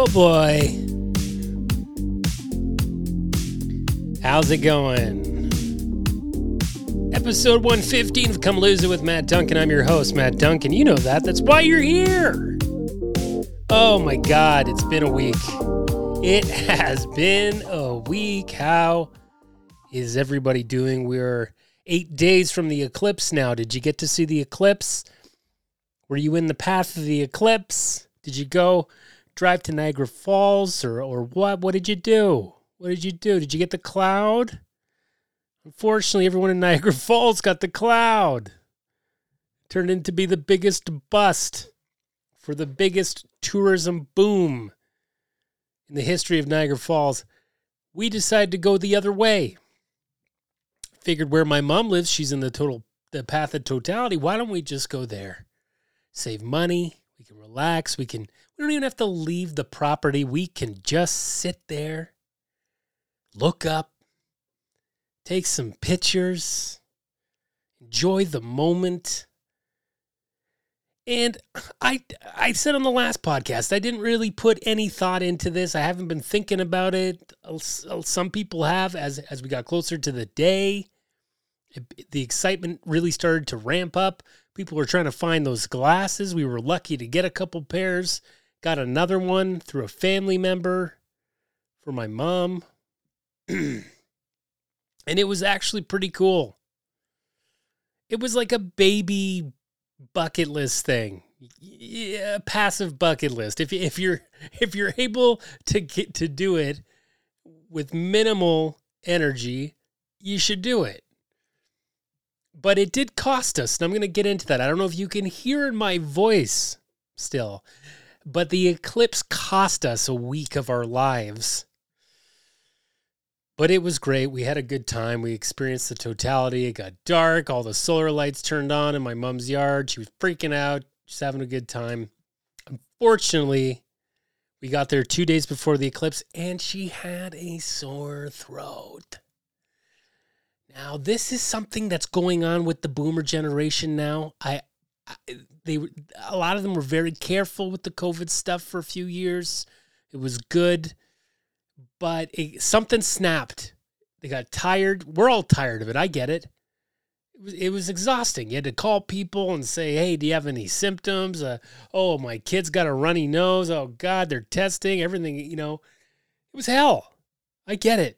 Oh boy. How's it going? Episode 115 of Come Lose It with Matt Duncan. I'm your host, Matt Duncan. You know that. That's why you're here. Oh my God, it's been a week. It has been a week. How is everybody doing? We're 8 days from the eclipse now. Did you get to see the eclipse? Were you in the path of the eclipse? Did you go drive to Niagara Falls or what? What did you do? What did you do? Did you get the cloud? Unfortunately, everyone in Niagara Falls got the cloud. Turned into be the biggest bust for the biggest tourism boom in the history of Niagara Falls. We decided to go the other way. Figured where my mom lives, she's in the path of totality. Why don't we just go there? Save money. We can relax. We don't even have to leave the property. We can just sit there, look up, take some pictures, enjoy the moment. And I said on the last podcast, I didn't really put any thought into this. I haven't been thinking about it. Some people have as we got closer to the day. The excitement really started to ramp up. People were trying to find those glasses. We were lucky to get a couple pairs. Got another one through a family member for my mom. And it was actually pretty cool. It was like a baby bucket list thing. Yeah, passive bucket list. If you're able to get to do it with minimal energy, you should do it. But it did cost us, and I'm going to get into that. I don't know if you can hear in my voice still, but the eclipse cost us a week of our lives. But it was great. We had a good time. We experienced the totality. It got dark. All the solar lights turned on in my mom's yard. She was freaking out, just having a good time. Unfortunately, we got there 2 days before the eclipse, and she had a sore throat. Now, this is something that's going on with the boomer generation now. A lot of them were very careful with the COVID stuff for a few years. It was good, but something snapped. They got tired. We're all tired of it. I get it. It was exhausting. You had to call people and say, hey, do you have any symptoms? Oh, my kid's got a runny nose. Oh, God, they're testing everything. It was hell. I get it.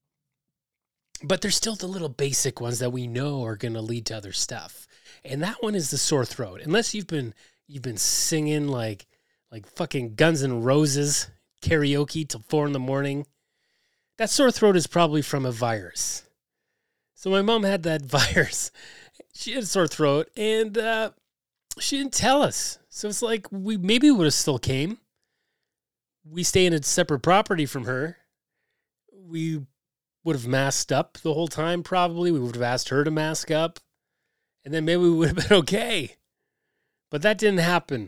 But there's still the little basic ones that we know are going to lead to other stuff. And that one is the sore throat. Unless you've been singing like fucking Guns N' Roses karaoke till 4 a.m, that sore throat is probably from a virus. So my mom had that virus. She had a sore throat, and she didn't tell us. So it's like we would have still came. We stay in a separate property from her. We would have masked up the whole time, probably. We would have asked her to mask up, and then maybe we would have been okay. But that didn't happen.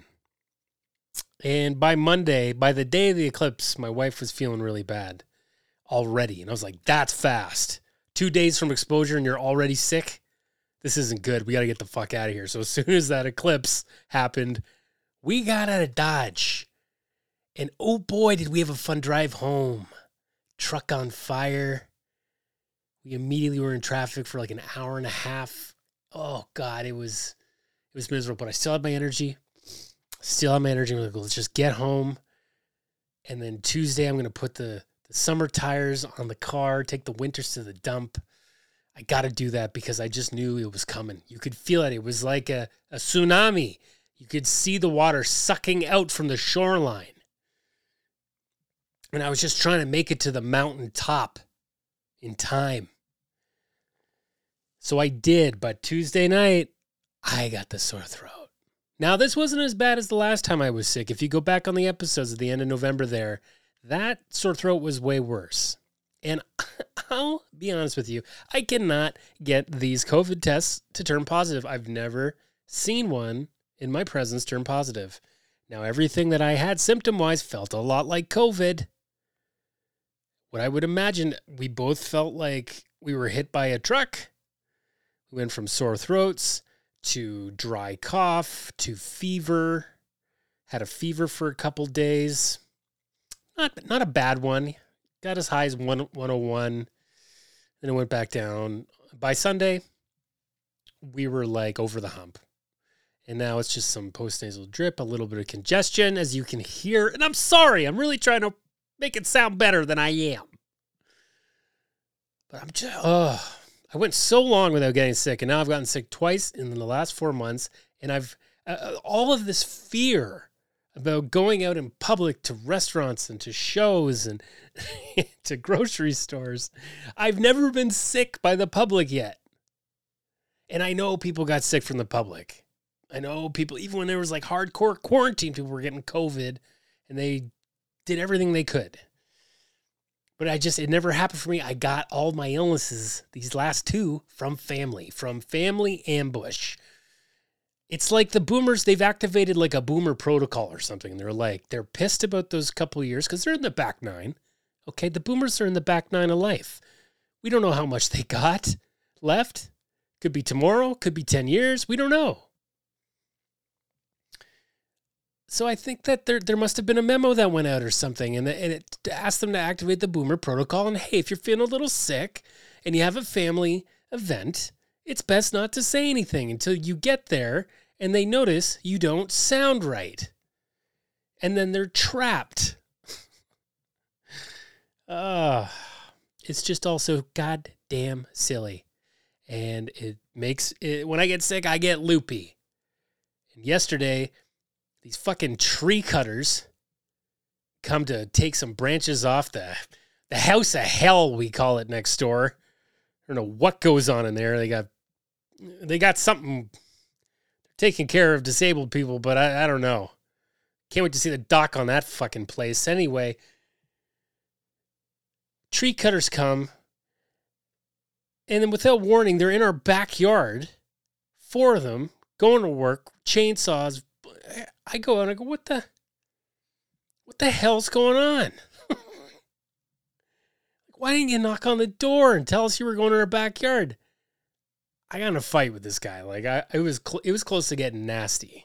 And by Monday, by the day of the eclipse, my wife was feeling really bad already. And I was like, that's fast. 2 days from exposure and you're already sick? This isn't good. We got to get the fuck out of here. So as soon as that eclipse happened, we got out of Dodge. And oh boy, did we have a fun drive home. Truck on fire. We immediately were in traffic for like an hour and a half. Oh God, it was miserable, but I still had my energy. I'm like, let's just get home. And then Tuesday, I'm going to put the summer tires on the car, take the winters to the dump. I got to do that because I just knew it was coming. You could feel it. It was like a tsunami. You could see the water sucking out from the shoreline. And I was just trying to make it to the mountain top in time. So I did, but Tuesday night, I got the sore throat. Now, this wasn't as bad as the last time I was sick. If you go back on the episodes at the end of November there, that sore throat was way worse. And I'll be honest with you, I cannot get these COVID tests to turn positive. I've never seen one in my presence turn positive. Now, everything that I had symptom-wise felt a lot like COVID. What I would imagine, we both felt like we were hit by a truck. We went from sore throats to dry cough to fever. Had a fever for a couple days. Not a bad one. Got as high as 101. Then it went back down. By Sunday, we were like over the hump. And now it's just some postnasal drip, a little bit of congestion, as you can hear. And I'm sorry. I'm really trying to make it sound better than I am. But I'm just, I went so long without getting sick. And now I've gotten sick twice in the last 4 months. And I've, all of this fear about going out in public to restaurants and to shows and to grocery stores. I've never been sick by the public yet. And I know people got sick from the public. I know people, even when there was like hardcore quarantine, people were getting COVID and they did everything they could. But it never happened for me. I got all my illnesses, these last two, from family ambush. It's like the boomers, they've activated like a boomer protocol or something. They're pissed about those couple of years because they're in the back nine. Okay, the boomers are in the back nine of life. We don't know how much they got left. Could be tomorrow, could be 10 years. We don't know. So I think that there must have been a memo that went out or something, and it asked them to activate the boomer protocol. And hey, if you're feeling a little sick and you have a family event, it's best not to say anything until you get there and they notice you don't sound right. And then they're trapped. It's just also goddamn silly. And it makes it, when I get sick, I get loopy. And yesterday, these fucking tree cutters come to take some branches off the house of hell, we call it next door. I don't know what goes on in there. They got something taking care of disabled people, but I don't know. Can't wait to see the doc on that fucking place. Anyway, tree cutters come, and then without warning, they're in our backyard. 4 of them going to work, chainsaws. I go out and I go, what the hell's going on? Why didn't you knock on the door and tell us you were going to our backyard? I got in a fight with this guy. Like it was close to getting nasty.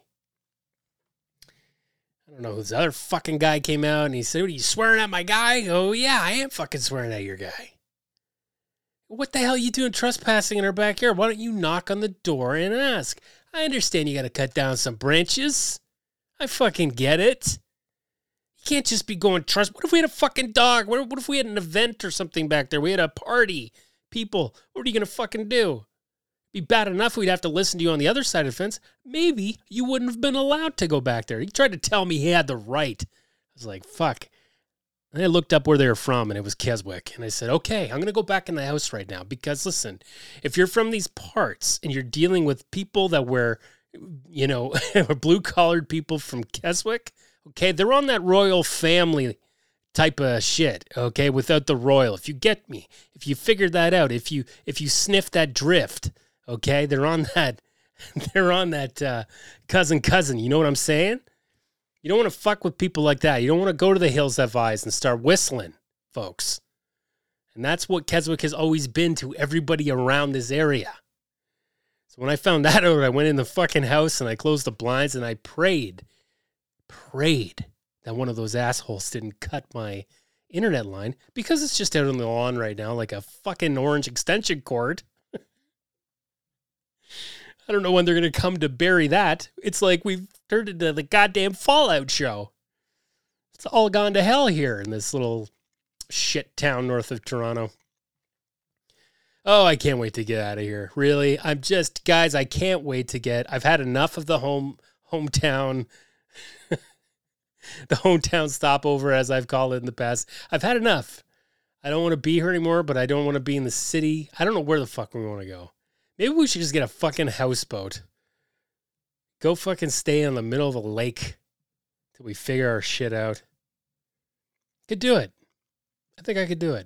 I don't know. This other fucking guy came out and he said, "What, are you swearing at my guy?" Oh yeah, I am fucking swearing at your guy. What the hell are you doing trespassing in our backyard? Why don't you knock on the door and ask? I understand you got to cut down some branches. I fucking get it. You can't just be going trust. What if we had a fucking dog? What if we had an event or something back there? We had a party. People, what are you going to fucking do? Be bad enough we'd have to listen to you on the other side of the fence. Maybe you wouldn't have been allowed to go back there. He tried to tell me he had the right. I was like, fuck. And I looked up where they were from, and it was Keswick. And I said, okay, I'm going to go back in the house right now. Because, listen, if you're from these parts and you're dealing with people that were, blue-collared people from Keswick, okay, they're on that royal family type of shit, okay, without the royal. If you get me, if you figured that out, if you sniff that drift, okay, they're on that cousin. You know what I'm saying? You don't want to fuck with people like that. You don't want to go to the Hills Have Eyes and start whistling, folks. And that's what Keswick has always been to everybody around this area. So when I found that out, I went in the fucking house and I closed the blinds and I prayed that one of those assholes didn't cut my internet line, because it's just out on the lawn right now like a fucking orange extension cord. I don't know when they're going to come to bury that. It's like we've turned into the goddamn Fallout show. It's all gone to hell here in this little shit town north of Toronto. Oh, I can't wait to get out of here. Really? Guys, I can't wait to I've had enough of the hometown, the hometown stopover, as I've called it in the past. I've had enough. I don't want to be here anymore, but I don't want to be in the city. I don't know where the fuck we want to go. Maybe we should just get a fucking houseboat. Go fucking stay in the middle of a lake till we figure our shit out. Could do it. I think I could do it.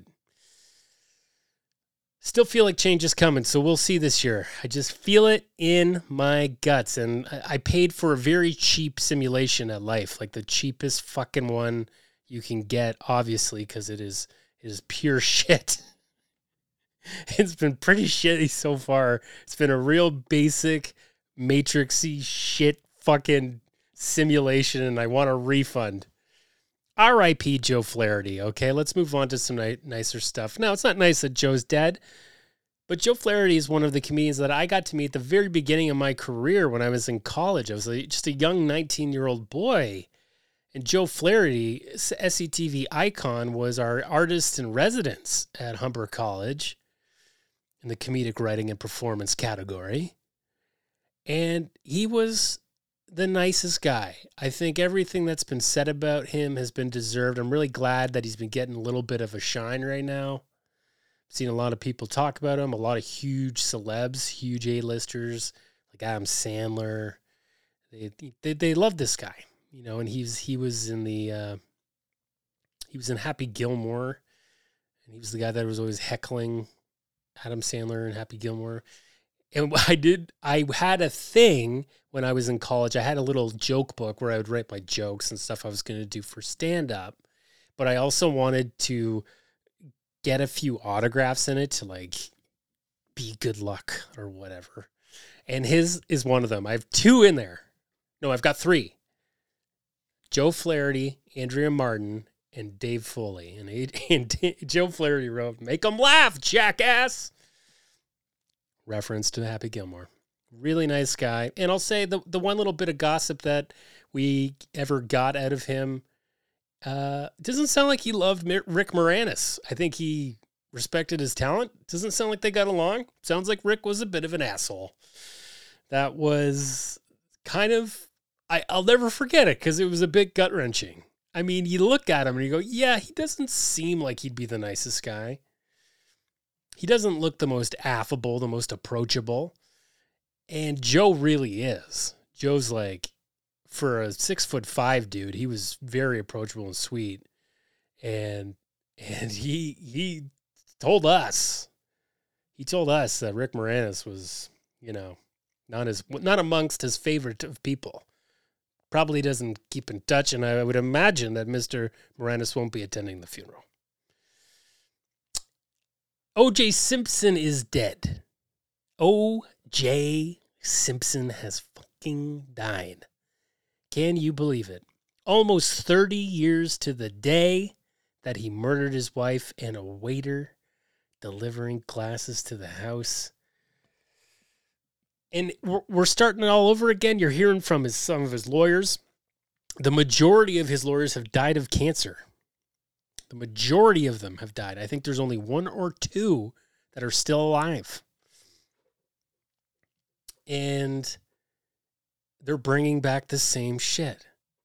Still feel like change is coming, so we'll see this year. I just feel it in my guts. And I paid for a very cheap simulation at Life, like the cheapest fucking one you can get, obviously, because it is pure shit. It's been pretty shitty so far. It's been a real basic, matrixy shit fucking simulation, and I want a refund. R.I.P. Joe Flaherty. Okay, let's move on to some nicer stuff. No, it's not nice that Joe's dead, but Joe Flaherty is one of the comedians that I got to meet at the very beginning of my career when I was in college. I was just a young 19-year-old boy. And Joe Flaherty, SCTV icon, was our artist in residence at Humber College in the comedic writing and performance category. And he was the nicest guy. I think everything that's been said about him has been deserved. I'm really glad that he's been getting a little bit of a shine right now. I've seen a lot of people talk about him, a lot of huge celebs, huge A-listers, like Adam Sandler. They love this guy. You know, and he was in Happy Gilmore, and he was the guy that was always heckling Adam Sandler and Happy Gilmore. And I had a thing when I was in college. I had a little joke book where I would write my jokes and stuff I was going to do for stand-up, but I also wanted to get a few autographs in it to like be good luck or whatever. And his is one of them. I have 2 in there. No, I've got 3. Joe Flaherty, Andrea Martin, and Dave Foley. And Joe Flaherty wrote, "Make them laugh, jackass." Reference to Happy Gilmore. Really nice guy. And I'll say the one little bit of gossip that we ever got out of him doesn't sound like he loved Rick Moranis. I think he respected his talent. Doesn't sound like they got along. Sounds like Rick was a bit of an asshole. That was kind of... I'll never forget it because it was a bit gut-wrenching. I mean, you look at him and you go, yeah, he doesn't seem like he'd be the nicest guy. He doesn't look the most affable, the most approachable. And Joe really is. Joe's like, for a 6'5" dude, he was very approachable and sweet. And he told us that Rick Moranis was, you know, not amongst his favorite of people. Probably doesn't keep in touch, and I would imagine that Mr. Moranis won't be attending the funeral. O.J. Simpson is dead. O.J. Simpson has fucking died. Can you believe it? Almost 30 years to the day that he murdered his wife and a waiter delivering glasses to the house. And we're starting it all over again. You're hearing from some of his lawyers. The majority of his lawyers have died of cancer. The majority of them have died. I think there's only 1 or 2 that are still alive. And they're bringing back the same shit.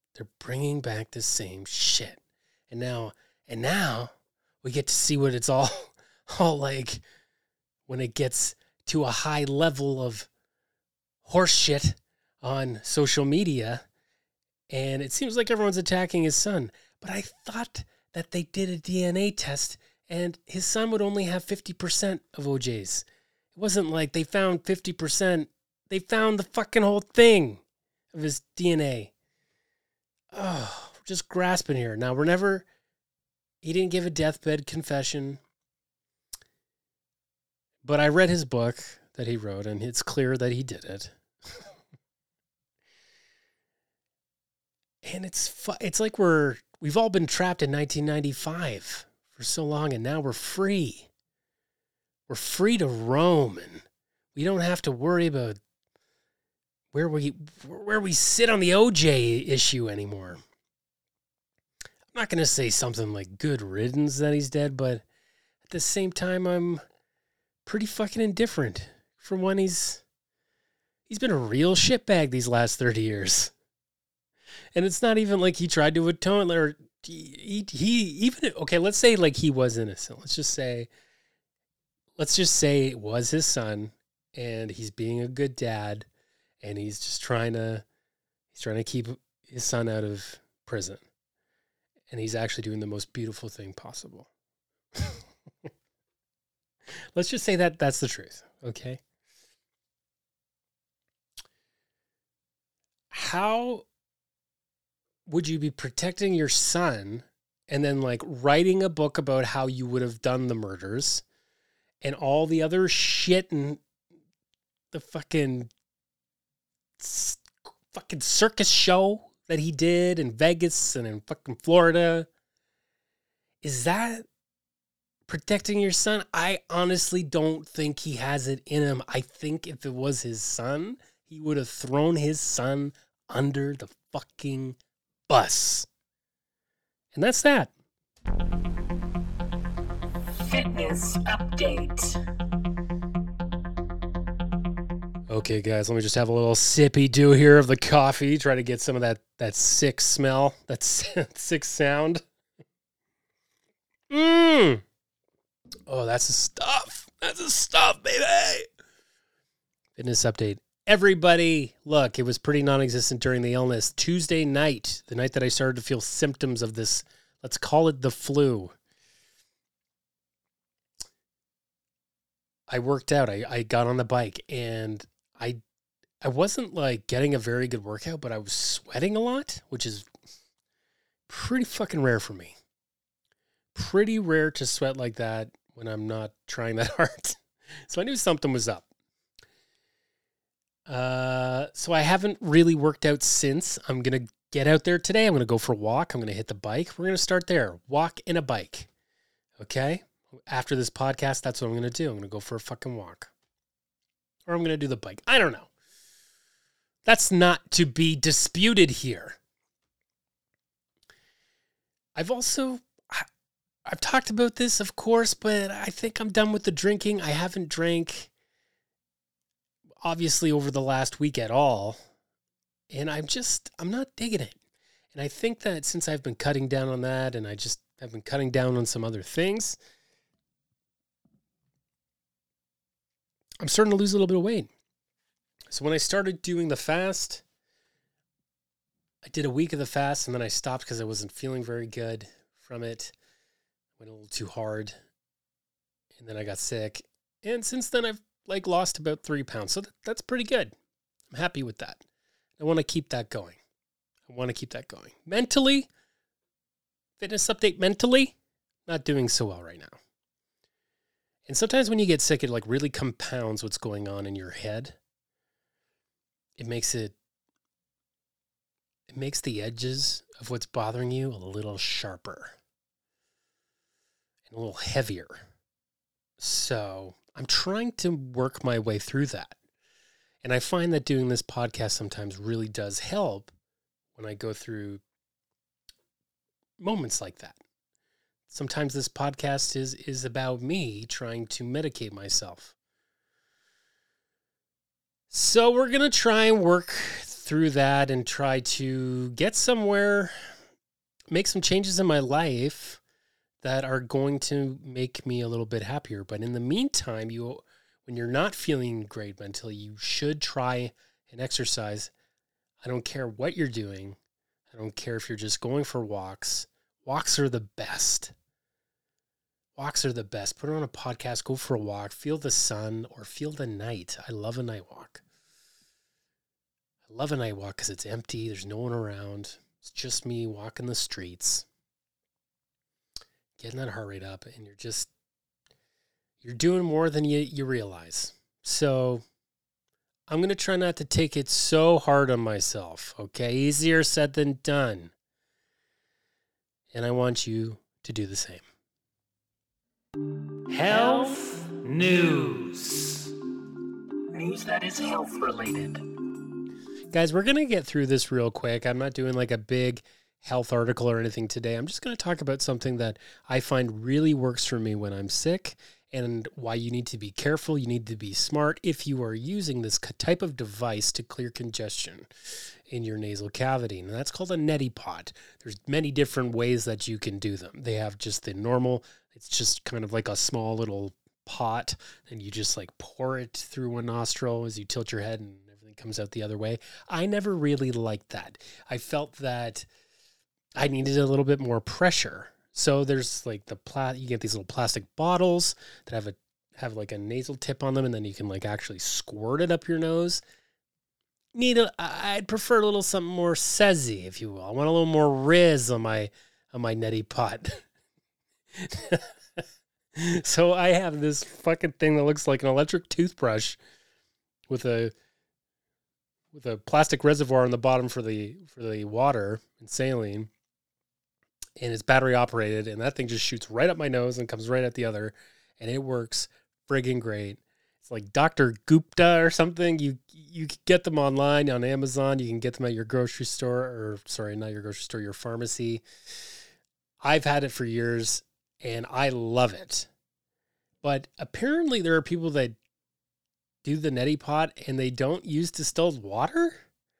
And now we get to see what it's all like when it gets to a high level of horse shit on social media, and it seems like everyone's attacking his son. But I thought that they did a DNA test, and his son would only have 50% of OJ's. It wasn't like they found 50%. They found the fucking whole thing of his DNA. Oh, we're just grasping here. Now, he didn't give a deathbed confession, but I read his book that he wrote, and it's clear that he did it. And it's like we've all been trapped in 1995 for so long, and now we're free. We're free to roam, and we don't have to worry about where we sit on the OJ issue anymore. I'm not going to say something like good riddance that he's dead, but at the same time, I'm pretty fucking indifferent from when he's been a real shitbag these last 30 years. And it's not even like he tried to atone, or he even, okay, let's say like he was innocent. Let's just say it was his son, and he's being a good dad, and he's just trying to keep his son out of prison. And he's actually doing the most beautiful thing possible. Let's just say that that's the truth, okay? How would you be protecting your son and then like writing a book about how you would have done the murders and all the other shit and the fucking circus show that he did in Vegas and in fucking Florida, is that protecting your son? I honestly don't think he has it in him. I think if it was his son, he would have thrown his son under the fucking bus. And that's that. Fitness update. Okay, guys, let me just have a little sippy do here of the coffee. Try to get some of that sick smell, that sick sound. Oh, that's the stuff. That's the stuff, baby. Fitness update. Everybody, look, it was pretty non-existent during the illness. Tuesday night, the night that I started to feel symptoms of this, let's call it the flu. I worked out. I got on the bike, and I wasn't like getting a very good workout, but I was sweating a lot, which is pretty fucking rare for me. Pretty rare to sweat like that when I'm not trying that hard. So I knew something was up. So I haven't really worked out since. I'm going to get out there today. I'm going to go for a walk. I'm going to hit the bike. We're going to start there. Walk and a bike. Okay? After this podcast, that's what I'm going to do. I'm going to go for a fucking walk. Or I'm going to do the bike. I don't know. That's not to be disputed here. I've talked about this, of course, but I think I'm done with the drinking. I haven't drank, obviously, over the last week at all. And I'm not digging it. And I think that since I've been cutting down on that, and I've been cutting down on some other things, I'm starting to lose a little bit of weight. So when I started doing the fast, I did a week of the fast, and then I stopped because I wasn't feeling very good from it. Went a little too hard, and then I got sick. And since then, I've lost about 3 pounds. So that's pretty good. I'm happy with that. I want to keep that going. Mentally, fitness update mentally, not doing so well right now. And sometimes when you get sick, it really compounds what's going on in your head. It makes the edges of what's bothering you a little sharper and a little heavier. So I'm trying to work my way through that. And I find that doing this podcast sometimes really does help when I go through moments like that. Sometimes this podcast is about me trying to medicate myself. So we're going to try and work through that and try to get somewhere, make some changes in my life that are going to make me a little bit happier. But in the meantime, when you're not feeling great mentally, you should try and exercise. I don't care what you're doing. I don't care if you're just going for walks. Walks are the best. Walks are the best. Put on a podcast, go for a walk, feel the sun or feel the night. I love a night walk. I love a night walk because it's empty. There's no one around. It's just me walking the streets, getting that heart rate up, and you're doing more than you realize. So I'm going to try not to take it so hard on myself, okay? Easier said than done. And I want you to do the same. Health news. News that is health related. Guys, we're going to get through this real quick. I'm not doing a big health article or anything today. I'm just going to talk about something that I find really works for me when I'm sick and why you need to be careful. You need to be smart if you are using this type of device to clear congestion in your nasal cavity. And that's called a neti pot. There's many different ways that you can do them. They have just the normal, it's just kind of like a small little pot, and you just pour it through one nostril as you tilt your head and everything comes out the other way. I never really liked that. I felt that I needed a little bit more pressure. So there's you get these little plastic bottles that have a nasal tip on them, and then you can actually squirt it up your nose. I'd prefer a little something more sezzy, if you will. I want a little more rizz on my neti pot. So I have this fucking thing that looks like an electric toothbrush with a with a plastic reservoir on the bottom for the water and saline, and it's battery operated, and that thing just shoots right up my nose and comes right at the other, and it works friggin' great. It's like Dr. Gupta or something. You can get them online on Amazon. You can get them at your grocery store, or sorry, not your grocery store, your pharmacy. I've had it for years, and I love it. But apparently there are people that do the neti pot and they don't use distilled water.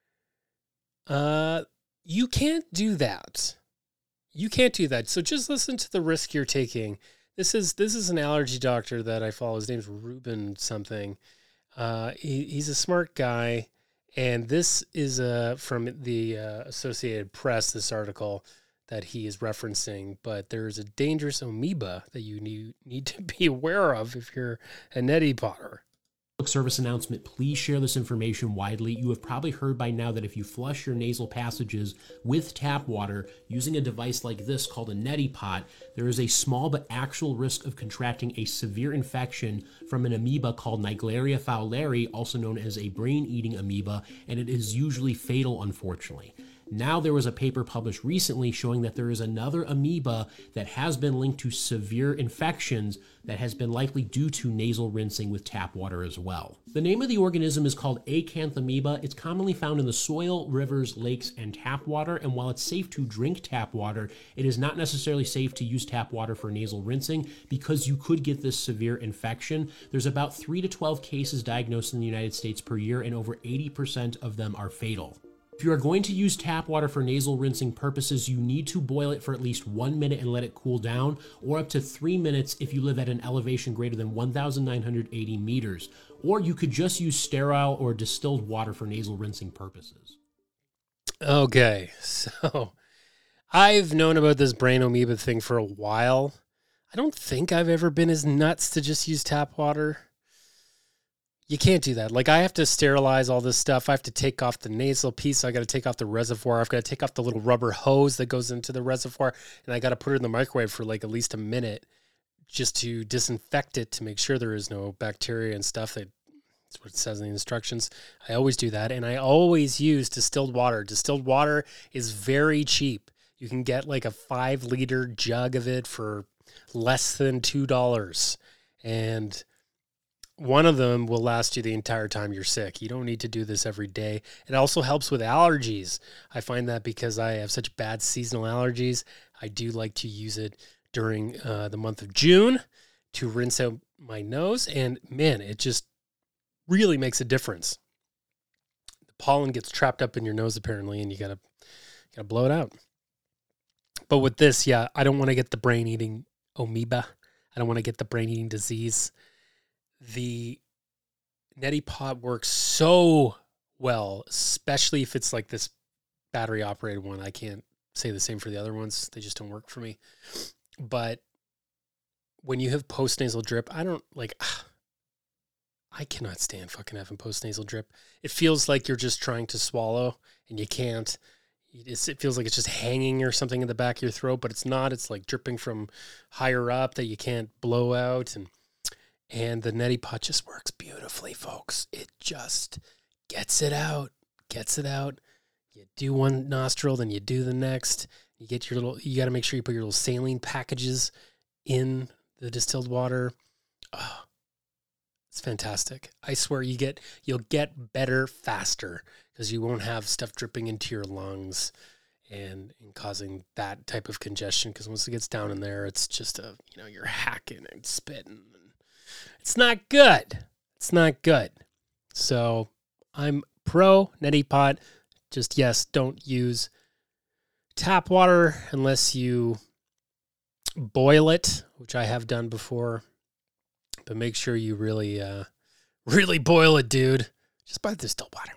You can't do that. You can't do that. So just listen to the risk you're taking. This is an allergy doctor that I follow. His name's Ruben something. He's a smart guy, and this is from the Associated Press, this article that he is referencing. But there's a dangerous amoeba that you need to be aware of if you're a neti potter. Service announcement, please share this information widely. You have probably heard by now that if you flush your nasal passages with tap water using a device like this called a neti pot, there is a small but actual risk of contracting a severe infection from an amoeba called Naegleria fowleri, also known as a brain-eating amoeba, and it is usually fatal, unfortunately. Now there was a paper published recently showing that there is another amoeba that has been linked to severe infections that has been likely due to nasal rinsing with tap water as well. The name of the organism is called Acanthamoeba. It's commonly found in the soil, rivers, lakes, and tap water, and while it's safe to drink tap water, it is not necessarily safe to use tap water for nasal rinsing because you could get this severe infection. There's about 3 to 12 cases diagnosed in the United States per year, and over 80% of them are fatal. If you are going to use tap water for nasal rinsing purposes, you need to boil it for at least 1 minute and let it cool down, or up to 3 minutes if you live at an elevation greater than 1,980 meters. Or you could just use sterile or distilled water for nasal rinsing purposes. Okay, so I've known about this brain amoeba thing for a while. I don't think I've ever been as nuts to just use tap water. You can't do that. Like, I have to sterilize all this stuff. I have to take off the nasal piece. I got to take off the reservoir. I've got to take off the little rubber hose that goes into the reservoir, and I got to put it in the microwave for like at least a minute just to disinfect it to make sure there is no bacteria and stuff. That's what it says in the instructions. I always do that, and I always use distilled water. Distilled water is very cheap. You can get like a 5-liter jug of it for less than $2, and one of them will last you the entire time you're sick. You don't need to do this every day. It also helps with allergies. I find that because I have such bad seasonal allergies, I do like to use it during the month of June to rinse out my nose. And man, it just really makes a difference. The pollen gets trapped up in your nose apparently, and you gotta blow it out. But with this, yeah, I don't want to get the brain-eating amoeba. I don't want to get the brain-eating disease. The neti pot works so well, especially if it's like this battery operated one. I can't say the same for the other ones. They just don't work for me. But when you have post-nasal drip, I cannot stand fucking having post-nasal drip. It feels like you're just trying to swallow and you can't. It feels like it's just hanging or something in the back of your throat, but it's not. It's like dripping from higher up that you can't blow out. And the neti pot just works beautifully, folks. It just gets it out. You do one nostril, then you do the next. You got to make sure you put your little saline packages in the distilled water. Oh, it's fantastic. I swear you'll get better faster because you won't have stuff dripping into your lungs and causing that type of congestion. Because once it gets down in there, it's just you're hacking and spitting. It's not good. So I'm pro neti pot. Just, yes, don't use tap water unless you boil it, which I have done before. But make sure you really, really boil it, dude. Just buy the distilled water.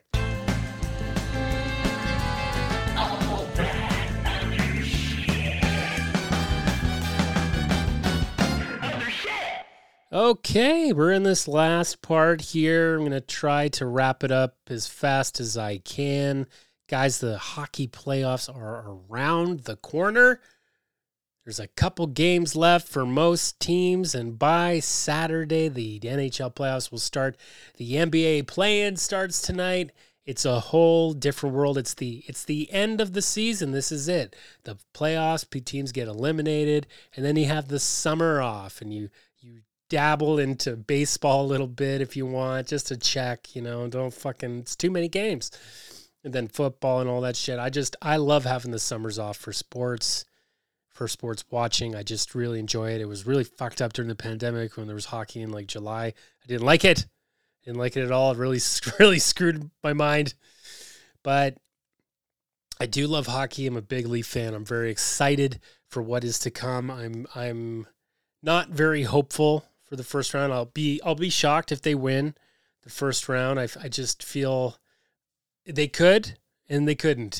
Okay, we're in this last part here. I'm going to try to wrap it up as fast as I can. Guys, the hockey playoffs are around the corner. There's a couple games left for most teams, and by Saturday, the NHL playoffs will start. The NBA play-in starts tonight, It's a whole different world. It's the end of the season. This is it. The playoffs, teams get eliminated, and then you have the summer off, and you dabble into baseball a little bit if you want, just to check, it's too many games. And then football and all that shit. I love having the summers off for sports watching. I just really enjoy it. It was really fucked up during the pandemic when there was hockey in like July. I didn't like it. Didn't like it at all. It really screwed my mind. But I do love hockey. I'm a big Leaf fan. I'm very excited for what is to come. I'm not very hopeful for the first round. I'll be shocked if they win the first round. I just feel they could and they couldn't.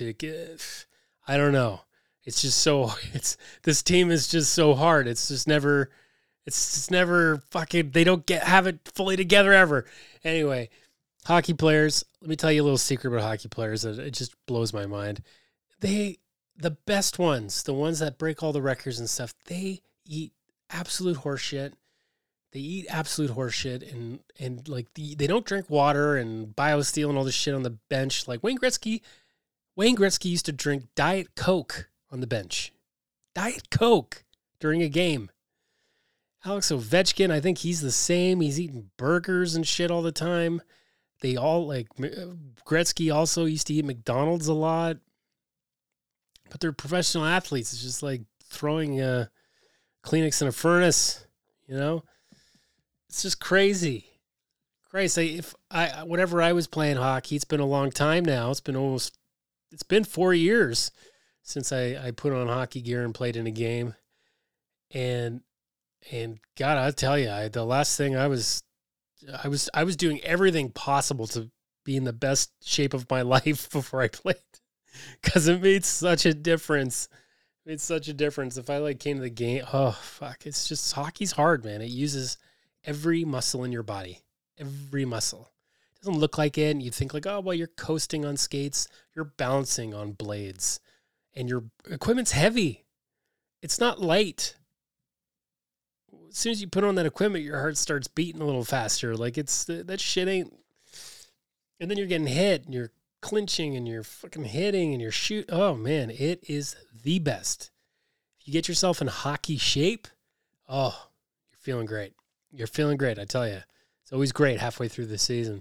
I don't know. It's just this team is just so hard. It's just never fucking, they don't have it fully together ever. Anyway, hockey players, let me tell you a little secret about hockey players that it just blows my mind. The best ones, the ones that break all the records and stuff, they eat absolute horseshit. They eat absolute horseshit and like they don't drink water and BioSteel and all this shit on the bench. Like Wayne Gretzky used to drink Diet Coke on the bench. Diet Coke during a game. Alex Ovechkin, I think he's the same. He's eating burgers and shit all the time. They all, like, Gretzky also used to eat McDonald's a lot. But they're professional athletes. It's just like throwing Kleenex in a furnace, It's just crazy. Whenever I was playing hockey, it's been a long time now. It's been 4 years since I put on hockey gear and played in a game. And God, I'll tell you, the last thing I was doing everything possible to be in the best shape of my life before I played, because it made such a difference. If I came to the game, oh fuck, it's just, hockey's hard, man. It uses every muscle in your body, every muscle. It doesn't look like it, and you think like, oh well, you're coasting on skates, you're bouncing on blades, and your equipment's heavy. It's not light. As soon as you put on that equipment, your heart starts beating a little faster. Like that shit ain't. And then you're getting hit and you're clinching and you're fucking hitting and you're shoot. Oh man, it is the best. If you get yourself in hockey shape, oh, you're feeling great. You're feeling great. I tell you, it's always great halfway through the season.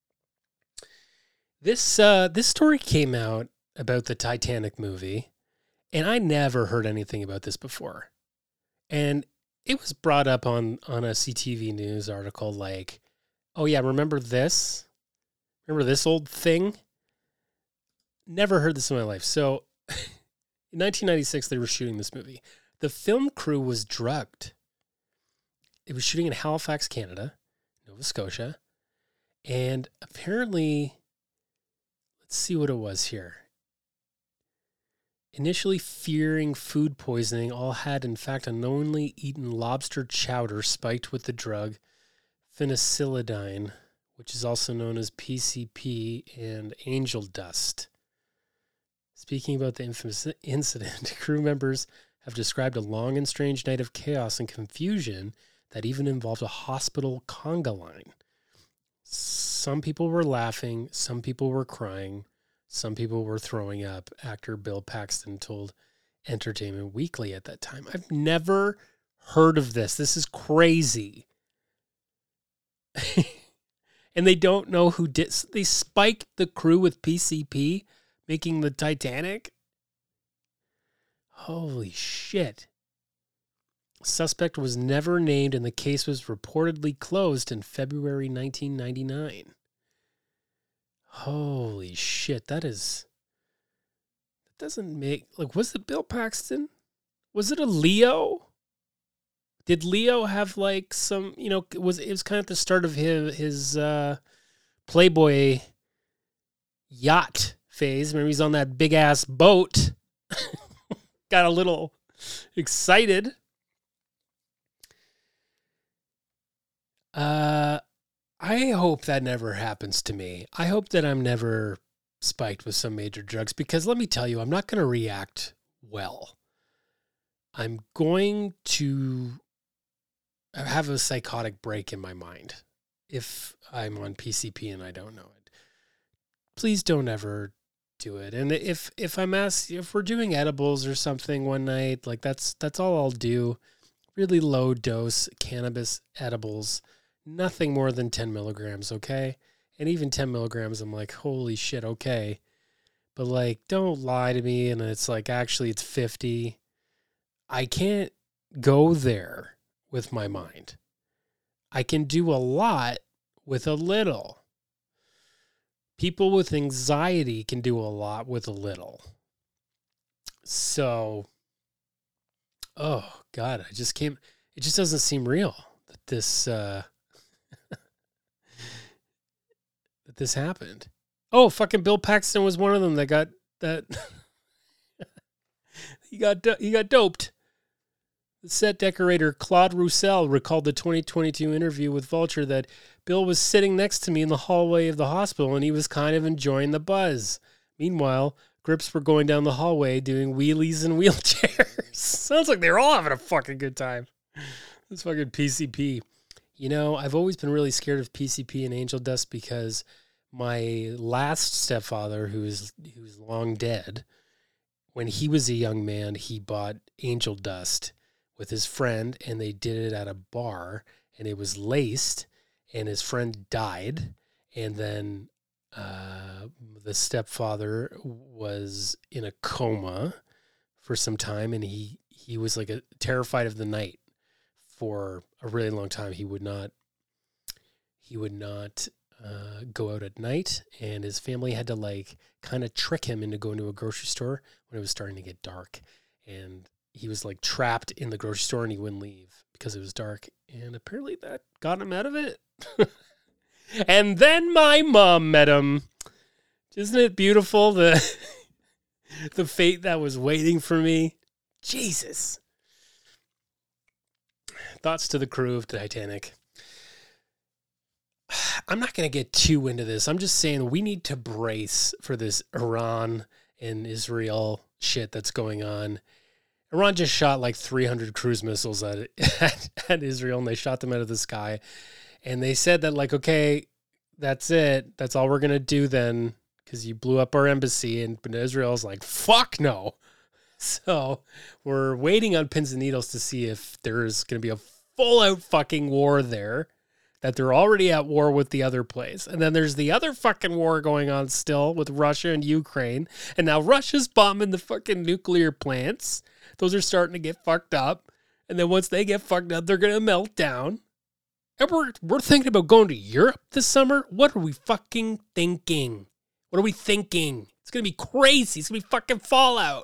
This story came out about the Titanic movie, and I never heard anything about this before. And it was brought up on a CTV News article like, oh yeah, remember this? Remember this old thing? Never heard this in my life. So in 1996, they were shooting this movie. The film crew was drugged. It was shooting in Halifax, Canada, Nova Scotia. And apparently, let's see what it was here. Initially fearing food poisoning, all had in fact unknowingly eaten lobster chowder spiked with the drug phenicillidine, which is also known as PCP and angel dust. Speaking about the infamous incident, crew members have described a long and strange night of chaos and confusion that even involved a hospital conga line. Some people were laughing, some people were crying, some people were throwing up, actor Bill Paxton told Entertainment Weekly at that time. I've never heard of this. This is crazy. And they don't know who did. They spiked the crew with PCP, making the Titanic. Holy shit. Suspect was never named and the case was reportedly closed in February 1999. Holy shit, that doesn't make, like, was it Bill Paxton? Was it a Leo? Did Leo have like some, it was kind of the start of his Playboy yacht phase. Remember, he's on that big ass boat. Got a little excited. I hope that never happens to me. I hope that I'm never spiked with some major drugs, because let me tell you, I'm not going to react well. I'm going to have a psychotic break in my mind if I'm on PCP and I don't know it. please don't ever do it. And if I'm asked if we're doing edibles or something one night, like that's all I'll do. Really low dose cannabis edibles, nothing more than 10 milligrams, okay? And even 10 milligrams, I'm like, holy shit, okay. But like, don't lie to me. And it's like, actually, it's 50. I can't go there with my mind. I can do a lot with a little. People with anxiety can do a lot with a little. So, oh God, it just doesn't seem real that this happened. Oh, fucking Bill Paxton was one of them that got that. he got doped. The set decorator Claude Roussel recalled the 2022 interview with Vulture that Bill was sitting next to me in the hallway of the hospital and he was kind of enjoying the buzz. Meanwhile, grips were going down the hallway doing wheelies in wheelchairs. Sounds like they're all having a fucking good time. This fucking PCP. You know, I've always been really scared of PCP and angel dust because my last stepfather, who's long dead, when he was a young man, he bought angel dust with his friend, and they did it at a bar, and it was laced, and his friend died, and then the stepfather was in a coma for some time, and he was like terrified of the night for a really long time. He would not go out at night, and his family had to like kind of trick him into going to a grocery store when it was starting to get dark, and he was like trapped in the grocery store and he wouldn't leave because it was dark, and apparently that got him out of it. And then my mom met him. Isn't it beautiful, the fate that was waiting for me? Jesus. Thoughts to the crew of Titanic. I'm not going to get too into this. I'm just saying we need to brace for this Iran and Israel shit that's going on. Iran just shot like 300 cruise missiles at Israel, and they shot them out of the sky. And they said that, like, okay, that's it. That's all we're going to do then, because you blew up our embassy. But Israel's like, fuck no. So we're waiting on pins and needles to see if there's going to be a full-out fucking war there, that they're already at war with the other place. And then there's the other fucking war going on still with Russia and Ukraine. And now Russia's bombing the fucking nuclear plants. Those are starting to get fucked up. And then once they get fucked up, they're going to melt down. And we're thinking about going to Europe this summer. What are we fucking thinking? What are we thinking? It's going to be crazy. It's going to be fucking Fallout.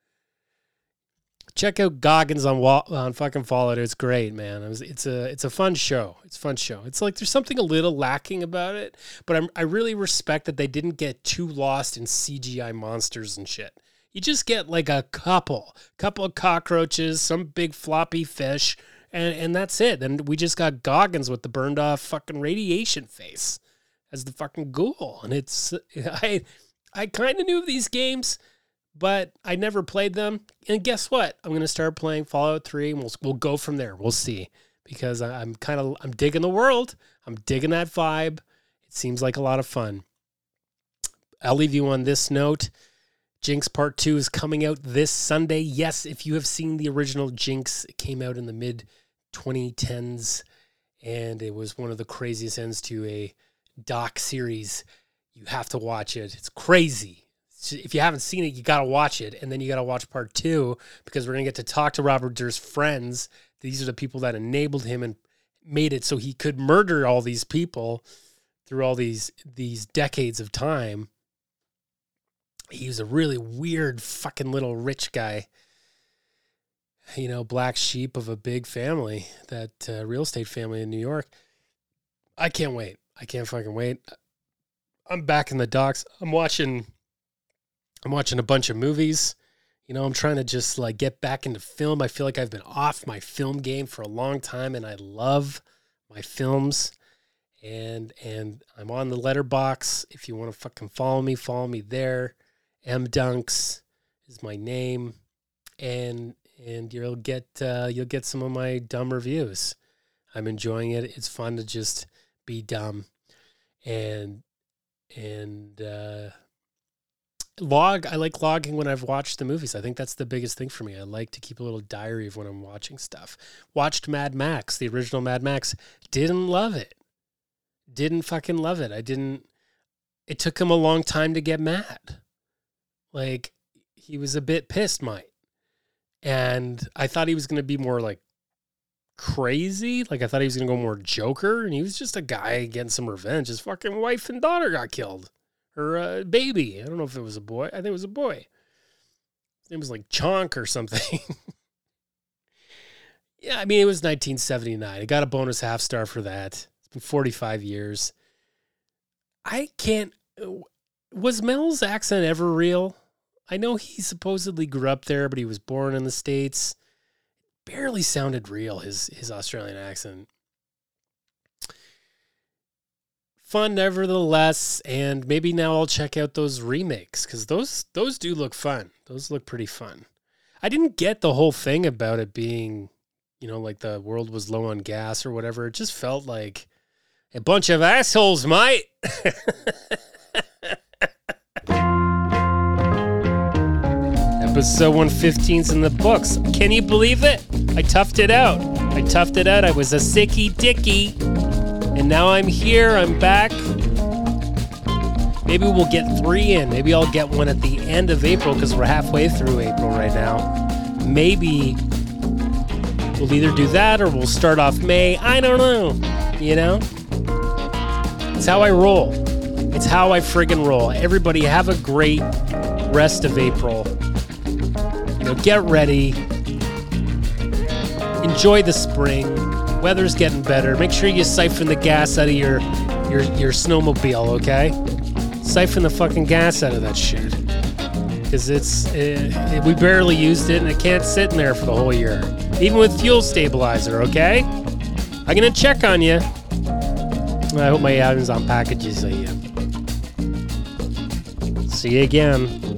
Check out Goggins on fucking Fallout. It's great, man. It's a fun show. It's a fun show. It's like there's something a little lacking about it, but I really respect that they didn't get too lost in CGI monsters and shit. You just get like a couple of cockroaches, some big floppy fish, and that's it. And we just got Goggins with the burned off fucking radiation face as the fucking ghoul. And it's I kind of knew of these games, but I never played them. And guess what? I'm going to start playing Fallout 3, and we'll go from there. We'll see. Because I'm digging the world. I'm digging that vibe. It seems like a lot of fun. I'll leave you on this note. Jinx Part 2 is coming out this Sunday. Yes, if you have seen the original Jinx, it came out in the mid-2010s, and it was one of the craziest ends to a doc series. You have to watch it. It's crazy. If you haven't seen it, you got to watch it. And then you got to watch Part 2, because we're going to get to talk to Robert Durst's friends. These are the people that enabled him and made it so he could murder all these people through all these decades of time. He was a really weird fucking little rich guy. You know, black sheep of a big family, that real estate family in New York. I can't wait. I can't fucking wait. I'm back in the docks. I'm watching a bunch of movies. You know, I'm trying to just like get back into film. I feel like I've been off my film game for a long time, and I love my films. And I'm on the Letterboxd. If you want to fucking follow me there. MDunks is my name, and you'll get some of my dumb reviews. I'm enjoying it. It's fun to just be dumb, and And I like logging when I've watched the movies. I think that's the biggest thing for me. I like to keep a little diary of when I'm watching stuff. Watched Mad Max, the original Mad Max. Didn't love it. Didn't fucking love it. It took him a long time to get mad. Like, he was a bit pissed, Mike. And I thought he was going to be more like crazy. Like, I thought he was going to go more Joker. And he was just a guy getting some revenge. His fucking wife and daughter got killed. Her baby. I don't know if it was a boy. I think it was a boy. His name was like Chonk or something. Yeah, I mean, it was 1979. I got a bonus half star for that. It's been 45 years. Was Mel's accent ever real? I know he supposedly grew up there, but he was born in the States. Barely sounded real, his Australian accent. Fun nevertheless, and maybe now I'll check out those remakes, because those do look fun. Those look pretty fun. I didn't get the whole thing about it being, like the world was low on gas or whatever. It just felt like a bunch of assholes, mate. Episode 115's in the books. Can you believe it? I toughed it out. I was a sicky dicky. And now I'm here. I'm back. Maybe we'll get 3 in. Maybe I'll get one at the end of April, because we're halfway through April right now. Maybe we'll either do that or we'll start off May. I don't know. It's how I roll. It's how I friggin' roll. Everybody have a great rest of April. Get ready. Enjoy the spring. Weather's getting better. Make sure you siphon the gas out of your snowmobile, okay? Siphon the fucking gas out of that shit. Because we barely used it and it can't sit in there for the whole year. Even with fuel stabilizer, okay? I'm going to check on you. I hope my Amazon packages see you again.